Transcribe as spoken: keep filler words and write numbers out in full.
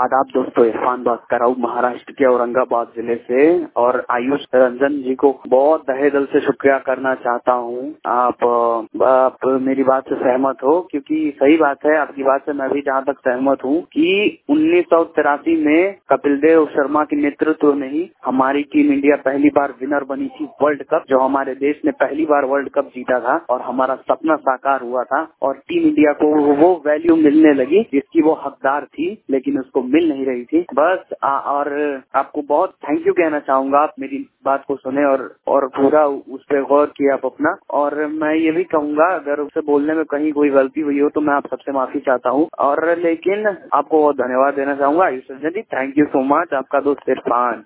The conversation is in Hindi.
आदाब दोस्तों, इरफान बात कर रहा हूँ महाराष्ट्र के औरंगाबाद जिले से। और आयुष रंजन जी को बहुत तहे दिल से शुक्रिया करना चाहता हूँ। आप, आप मेरी बात से सहमत हो, क्योंकि सही बात है, आपकी बात से मैं भी जहाँ तक सहमत हूँ कि उन्नीस सौ तिरासी में कपिल देव शर्मा के नेतृत्व में ही हमारी टीम इंडिया पहली बार विनर बनी थी वर्ल्ड कप, जो हमारे देश ने पहली बार वर्ल्ड कप जीता था और हमारा सपना साकार हुआ था। और टीम इंडिया को वो वैल्यू मिलने लगी जिसकी वो हकदार थी, लेकिन उसको मिल नहीं रही थी। बस आ, और आपको बहुत थैंक यू कहना चाहूंगा, आप मेरी बात को सुने और और पूरा उस पर गौर किया आप अपना। और मैं ये भी कहूंगा, अगर उसे बोलने में कहीं कोई गलती हुई हो तो मैं आप सबसे माफी चाहता हूँ। और लेकिन आपको बहुत धन्यवाद देना चाहूंगा Ayush Ranjan ji. Thank you so much. आपका दोस्त इरफान।